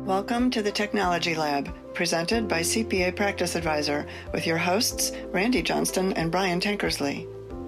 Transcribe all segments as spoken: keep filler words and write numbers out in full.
Welcome to the Technology Lab, presented by C P A Practice Advisor, with your hosts, Randy Johnston and Brian Tankersley.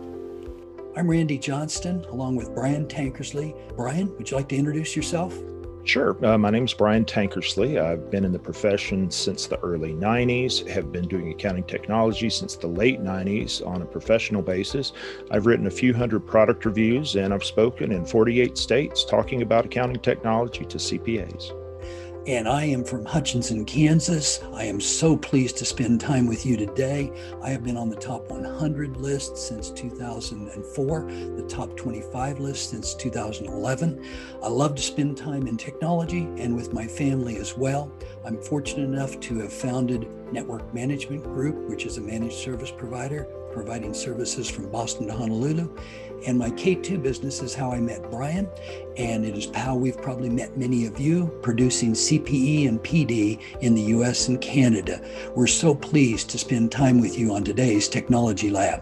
I'm Randy Johnston, along with Brian Tankersley. Brian, would you like to introduce yourself? Sure. Uh, my name is Brian Tankersley. I've been in the profession since the early nineties, have been doing accounting technology since the late nineties on a professional basis. I've written a few hundred product reviews, and I've spoken in forty-eight states talking about accounting technology to C P As. And I am from Hutchinson, Kansas. I am so pleased to spend time with you today. I have been on the top one hundred list since two thousand four, the top twenty-five list since two thousand eleven. I love to spend time in technology and with my family as well. I'm fortunate enough to have founded Network Management Group, which is a managed service provider, providing services from Boston to Honolulu. And my K two business is how I met Brian, and it is how we've probably met many of you, producing C P E and P D in the U S and Canada. We're so pleased to spend time with you on today's Technology Lab.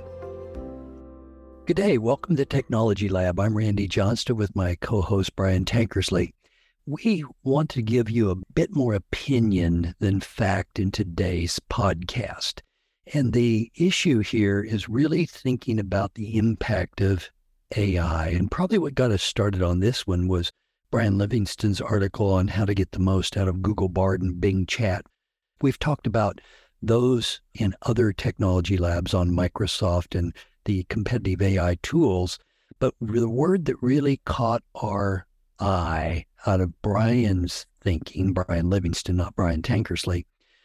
Good day. Welcome to Technology Lab. I'm Randy Johnston with my co-host Brian Tankersley. We want to give you a bit more opinion than fact in today's podcast. And the issue here is really thinking about the impact of A I. And probably what got us started on this one was Brian Livingston's article on how to get the most out of Google Bard and Bing Chat. We've talked about those in other technology labs on Microsoft and the competitive A I tools. But the word that really caught our eye out of Brian's thinking, Brian Livingston, not Brian Tankersley,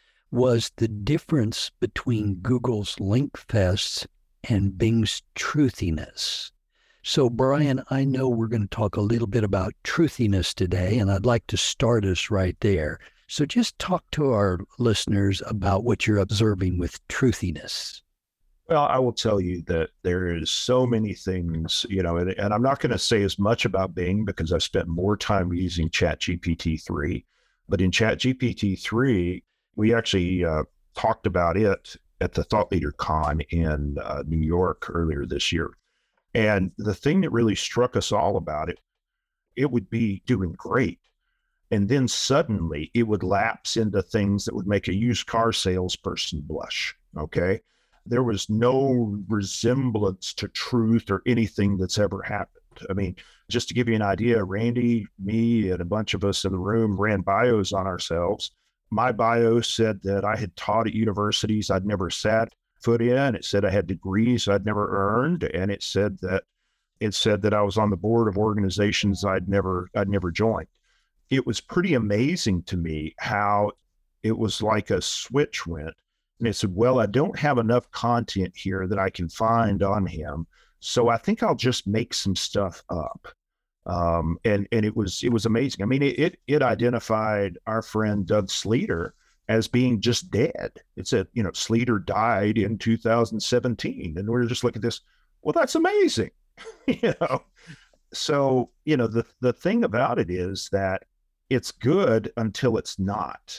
was the difference between Google's LinkFests and Bing's truthiness. So, Brian, I know we're going to talk a little bit about truthiness today, and I'd like to start us right there. So just talk to our listeners about what you're observing with truthiness. Well, I will tell you that there is so many things, you know, and, and I'm not going to say as much about Bing because I've spent more time using ChatGPT three. But in ChatGPT three, we actually uh, talked about it at the Thought Leader Con in uh, New York earlier this year. And the thing that really struck us all about it, it would be doing great. And then suddenly it would lapse into things that would make a used car salesperson blush, okay? There was no resemblance to truth or anything that's ever happened. I mean, just to give you an idea, Randy, me, and a bunch of us in the room ran bios on ourselves. My bio said that I had taught at universities I'd never sat foot in. It said I had degrees I'd never earned, and it said that it said that I was on the board of organizations I'd never I'd never joined. It was pretty amazing to me how it was like a switch went, and it said, "Well, I don't have enough content here that I can find on him, so I think I'll just make some stuff up." Um, and, and it was, it was amazing. I mean, it, it, it identified our friend Doug Sleeter as being just dead. It said, you know, Sleeter died in two thousand seventeen. And we're just looking at this. Well, that's amazing. you know? So, you know, the, the thing about it is that it's good until it's not.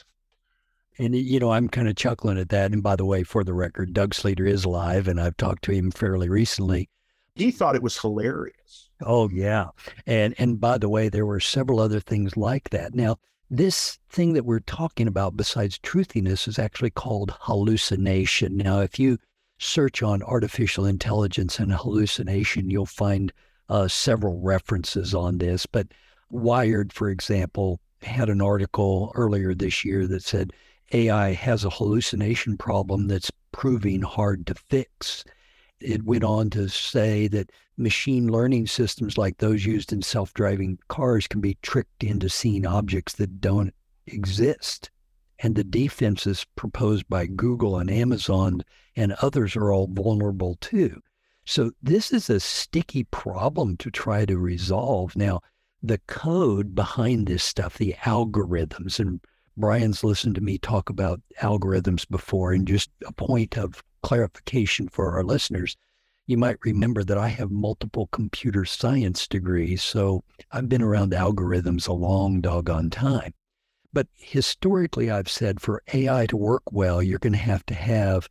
And, you know, I'm kind of chuckling at that. And by the way, for the record, Doug Sleeter is alive, and I've talked to him fairly recently. He thought it was hilarious. Oh, yeah. And and by the way, there were several other things like that. Now, this thing that we're talking about besides truthiness is actually called hallucination. Now, if you search on artificial intelligence and hallucination, you'll find uh, several references on this. But Wired, for example, had an article earlier this year that said A I has a hallucination problem that's proving hard to fix. It went on to say that machine learning systems like those used in self-driving cars can be tricked into seeing objects that don't exist. And the defenses proposed by Google and Amazon and others are all vulnerable too. So this is a sticky problem to try to resolve. Now, the code behind this stuff, the algorithms, and Brian's listened to me talk about algorithms before, and just a point of clarification for our listeners. You might remember that I have multiple computer science degrees, so I've been around algorithms a long doggone time. But historically, I've said for A I to work well, you're going to have to have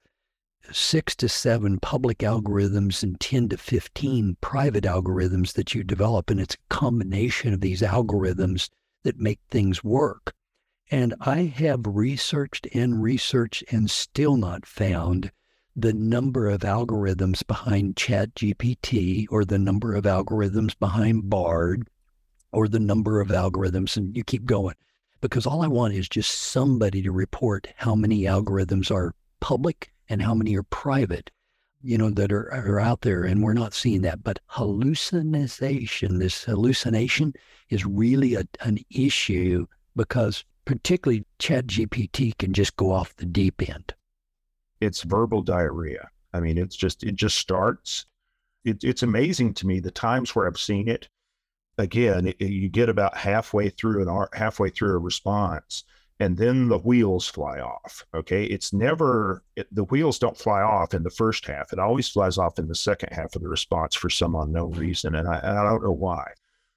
six to seven public algorithms and ten to fifteen private algorithms that you develop. And it's a combination of these algorithms that make things work. And I have researched and researched and still not found the number of algorithms behind ChatGPT or the number of algorithms behind Bard or the number of algorithms, and you keep going. Because all I want is just somebody to report how many algorithms are public and how many are private, you know, that are, are out there, and we're not seeing that. But hallucination, this hallucination is really a, an issue because particularly ChatGPT can just go off the deep end. It's verbal diarrhea. I mean, it's just, it just starts. It, it's amazing to me the times where I've seen it. Again, it, you get about halfway through an halfway through a response, and then the wheels fly off. Okay, it's never it, the wheels don't fly off in the first half. It always flies off in the second half of the response for some unknown reason, and I, I don't know why.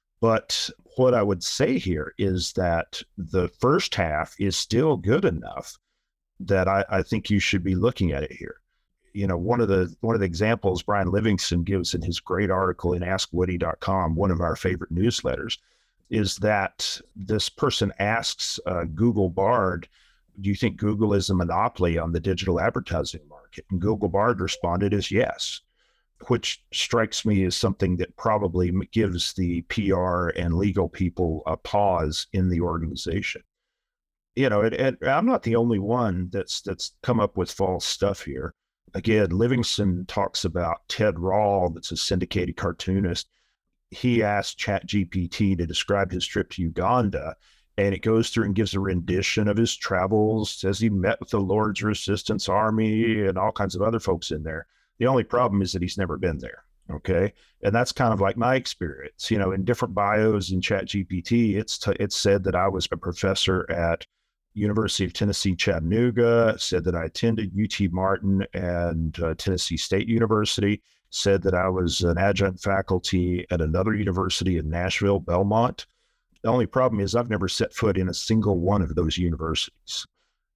But what I would say here is that the first half is still good enough that I, I think you should be looking at it here. You know, one of the one of the examples Brian Livingston gives in his great article in ask woody dot com, one of our favorite newsletters, is that this person asks uh, Google Bard, do you think Google is a monopoly on the digital advertising market? And Google Bard responded as yes, which strikes me as something that probably gives the P R and legal people a pause in the organization. You know, and, and I'm not the only one that's that's come up with false stuff here. Again, Livingston talks about Ted Rall, that's a syndicated cartoonist. He asked ChatGPT to describe his trip to Uganda, and it goes through and gives a rendition of his travels, says he met with the Lord's Resistance Army and all kinds of other folks in there. The only problem is that he's never been there, okay? And that's kind of like my experience. You know, in different bios in ChatGPT, it's t- it's said that I was a professor at University of Tennessee, Chattanooga, said that I attended U T Martin and uh, Tennessee State University, said that I was an adjunct faculty at another university in Nashville, Belmont. The only problem is I've never set foot in a single one of those universities.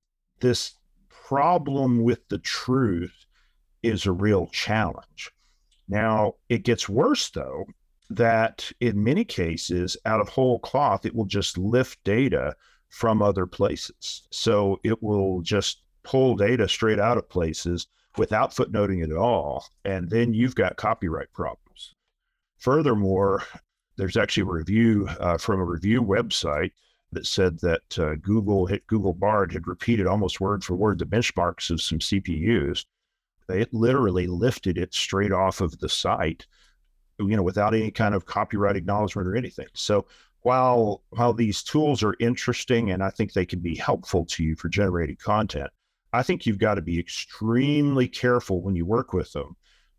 This problem with the truth is a real challenge. Now, it gets worse, though, that in many cases, out of whole cloth, it will just lift data from other places. So it will just pull data straight out of places without footnoting it at all. And then you've got copyright problems. Furthermore, there's actually a review uh, from a review website that said that uh, Google hit Google Bard had repeated almost word for word the benchmarks of some C P Us. They literally lifted it straight off of the site, you know, without any kind of copyright acknowledgement or anything. So while while these tools are interesting and I think they can be helpful to you for generating content, I think you've got to be extremely careful when you work with them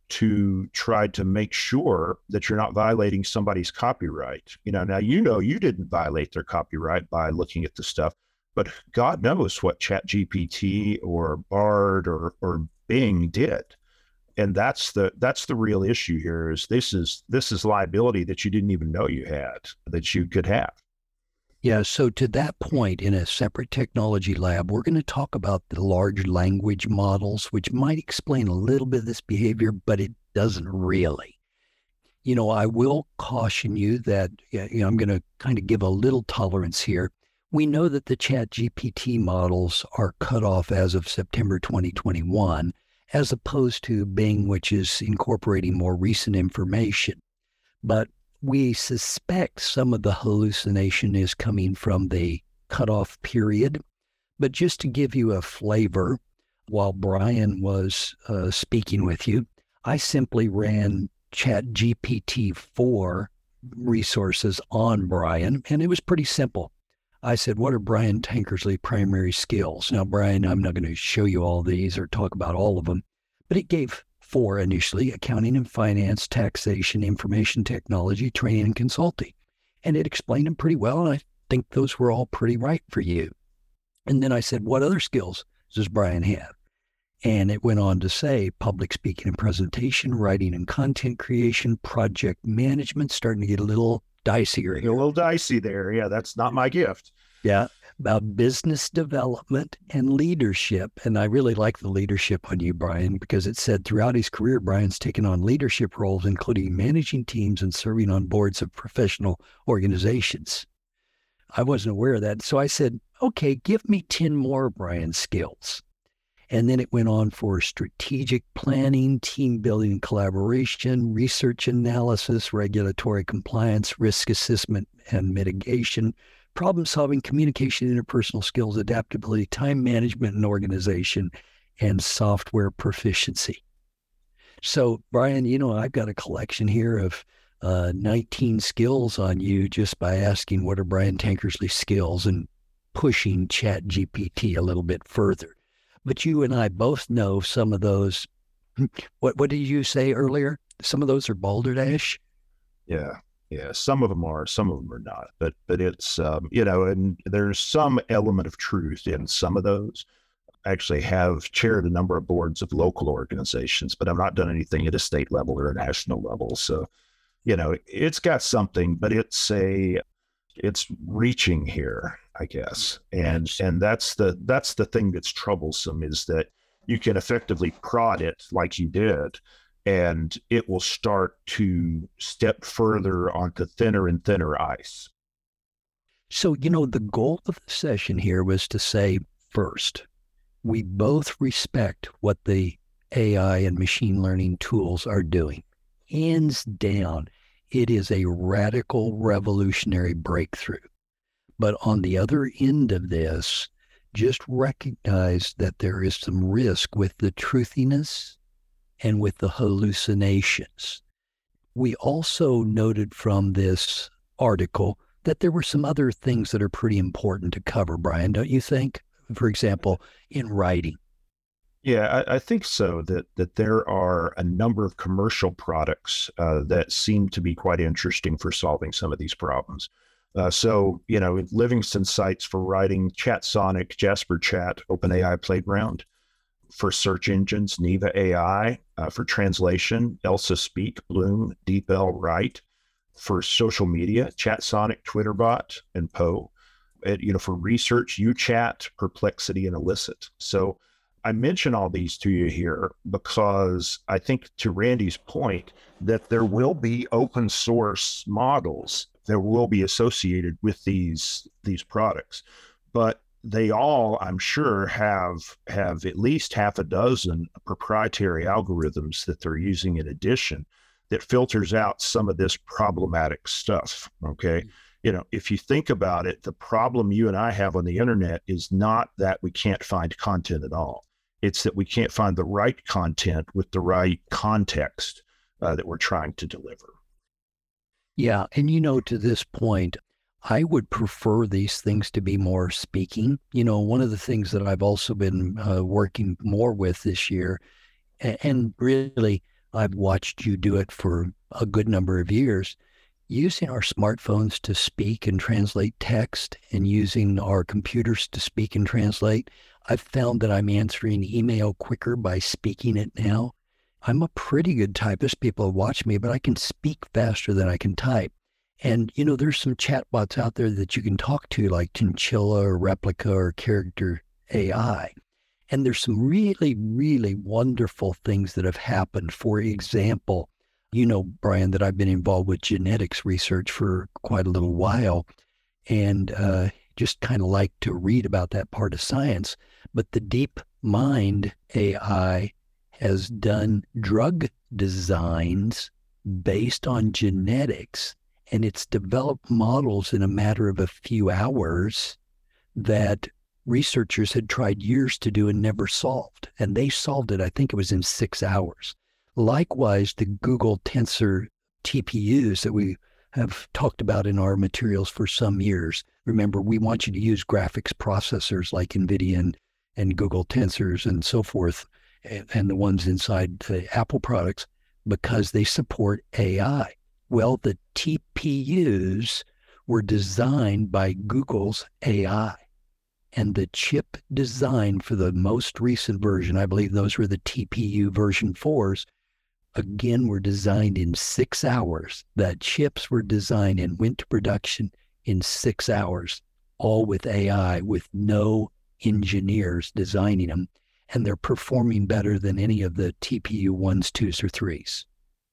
to try to make sure that you're not violating somebody's copyright. You know, now, you know, you didn't violate their copyright by looking at the stuff, but God knows what ChatGPT or Bard or, or Bing did. And that's the that's the real issue here is this is this is liability that you didn't even know you had, that you could have. Yeah, so to that point, in a separate technology lab, we're going to talk about the large language models, which might explain a little bit of this behavior, but it doesn't really. You know, I will caution you that, you know, I'm going to kind of give a little tolerance here. We know that the ChatGPT models are cut off as of September twenty twenty-one, as opposed to Bing, which is incorporating more recent information. But we suspect some of the hallucination is coming from the cutoff period. But just to give you a flavor, while Brian was uh, speaking with you, I simply ran ChatGPT four resources on Brian, and it was pretty simple. I said, what are Brian Tankersley's primary skills? Now, Brian, I'm not going to show you all these or talk about all of them, but it gave four initially: accounting and finance, taxation, information technology, training, and consulting. And it explained them pretty well, and I think those were all pretty right for you. And then I said, what other skills does Brian have? And it went on to say public speaking and presentation, writing and content creation, project management, starting to get a little dicier here. A little dicey there. Yeah, that's not my gift. Yeah, about business development and leadership. And I really like the leadership on you, Brian, because it said throughout his career, Brian's taken on leadership roles, including managing teams and serving on boards of professional organizations. I wasn't aware of that. So I said, okay, give me ten more Brian skills. And then it went on for strategic planning, team building, collaboration, research analysis, regulatory compliance, risk assessment and mitigation, problem solving, communication, interpersonal skills, adaptability, time management and organization, and software proficiency. So, Brian, you know, I've got a collection here of uh, nineteen skills on you just by asking what are Brian Tankersley's skills and pushing Chat G P T a little bit further. But you and I both know some of those. What what did you say earlier? Some of those are balderdash. Yeah, yeah. Some of them are, some of them are not. But but it's um, you know, and there's some element of truth in some of those. I actually have chaired a number of boards of local organizations, but I've not done anything at a state level or a national level. So, you know, it's got something, but it's a it's reaching here, I guess. And and that's the that's the thing that's troublesome, is that you can effectively prod it like you did, and it will start to step further onto thinner and thinner ice. So, you know, the goal of the session here was to say, first, we both respect what the A I and machine learning tools are doing. Hands down, it is a radical, revolutionary breakthrough. But on the other end of this, just recognize that there is some risk with the truthiness and with the hallucinations. We also noted from this article that there were some other things that are pretty important to cover, Brian, don't you think? For example, in writing. Yeah, I, I think so, that that there are a number of commercial products uh, that seem to be quite interesting for solving some of these problems. Uh, so, you know, Livingston cites for writing ChatSonic, Jasper Chat, OpenAI Playground. For search engines, Neva A I. Uh, for translation, Elsa Speak, Bloom, DeepL Write. For social media, ChatSonic, TwitterBot, and Poe. It, you know, for research, UChat, Perplexity, and Elicit. So I mention all these to you here because I think, to Randy's point, that there will be open source models that will be associated with these these products, but they all, I'm sure, have have at least half a dozen proprietary algorithms that they're using in addition that filters out some of this problematic stuff. Okay. You know, if you think about it, the problem you and I have on the internet is not that we can't find content at all. It's that we can't find the right content with the right context uh, that we're trying to deliver. Yeah. And, you know, to this point, I would prefer these things to be more speaking. You know, one of the things that I've also been uh, working more with this year, and, and really I've watched you do it for a good number of years, using our smartphones to speak and translate text and using our computers to speak and translate. I've found that I'm answering email quicker by speaking it now. I'm a pretty good typist. People watch me, but I can speak faster than I can type. And, you know, there's some chatbots out there that you can talk to, like Chinchilla or Replica or Character A I. And there's some really, really wonderful things that have happened. For example, you know, Brian, that I've been involved with genetics research for quite a little while, and uh, just kind of like to read about that part of science. But the DeepMind A I has done drug designs based on genetics, and it's developed models in a matter of a few hours that researchers had tried years to do and never solved. And they solved it, I think it was in six hours. Likewise, the Google Tensor T P Us that we have talked about in our materials for some years. Remember, we want you to use graphics processors like NVIDIA and, and Google Tensors and so forth, and, and the ones inside the Apple products, because they support A I. Well, the T P Us were designed by Google's A I. And the chip design for the most recent version, I believe those were the T P U version fours, again, were designed in six hours. The chips were designed and went to production in six hours, all with A I, with no engineers designing them. And they're performing better than any of the T P U ones, twos, or threes.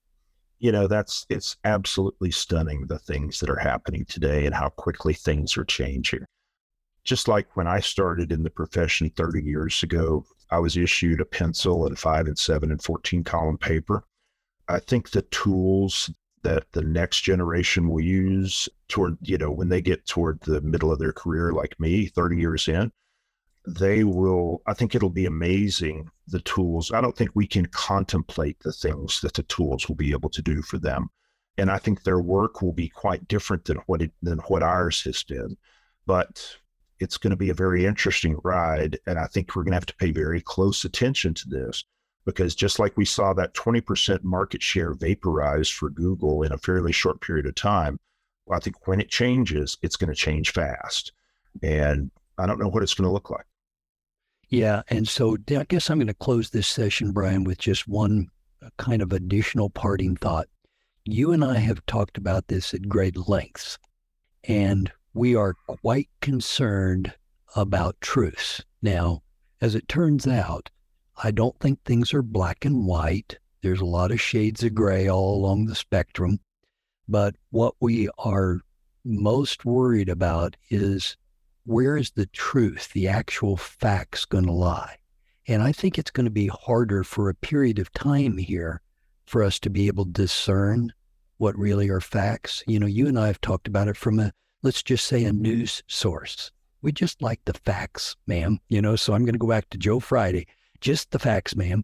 You know, that's, it's absolutely stunning, the things that are happening today and how quickly things are changing. just like when I started in the profession thirty years ago, I was issued a pencil and five and seven and fourteen column paper. I think the tools that the next generation will use toward, you know, when they get toward the middle of their career, like me, thirty years in, they will, I think it'll be amazing, the tools. I don't think we can contemplate the things that the tools will be able to do for them. And I think their work will be quite different than what it, than what ours has been. But it's going to be a very interesting ride. And I think we're going to have to pay very close attention to this, because just like we saw that twenty percent market share vaporize for Google in a fairly short period of time, well, I think when it changes, it's going to change fast. And I don't know what it's going to look like. Yeah. And so I guess I'm going to close this session, Brian, with just one kind of additional parting thought. You and I have talked about this at great lengths, and we are quite concerned about truth. Now, as it turns out, I don't think things are black and white. There's a lot of shades of gray all along the spectrum. But what we are most worried about is, where is the truth, the actual facts going to lie? And I think it's going to be harder for a period of time here for us to be able to discern what really are facts. You know, you and I have talked about it from a, let's just say, a news source. We just like the facts, ma'am. You know, so I'm going to go back to Joe Friday. Just the facts, ma'am.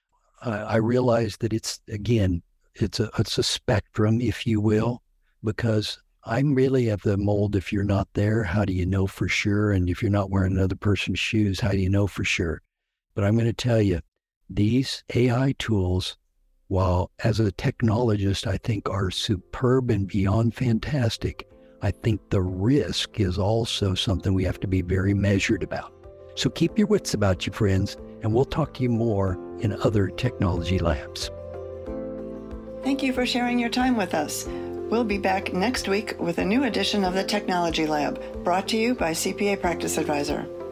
Uh, I realize that it's, again, it's a it's a spectrum, if you will, because I'm really of the mold, if you're not there, how do you know for sure? And if you're not wearing another person's shoes, how do you know for sure? But I'm going to tell you, these A I tools, while as a technologist, I think are superb and beyond fantastic, I think the risk is also something we have to be very measured about. So keep your wits about you, friends, and we'll talk to you more in other technology labs. Thank you for sharing your time with us. We'll be back next week with a new edition of the Technology Lab, brought to you by C P A Practice Advisor.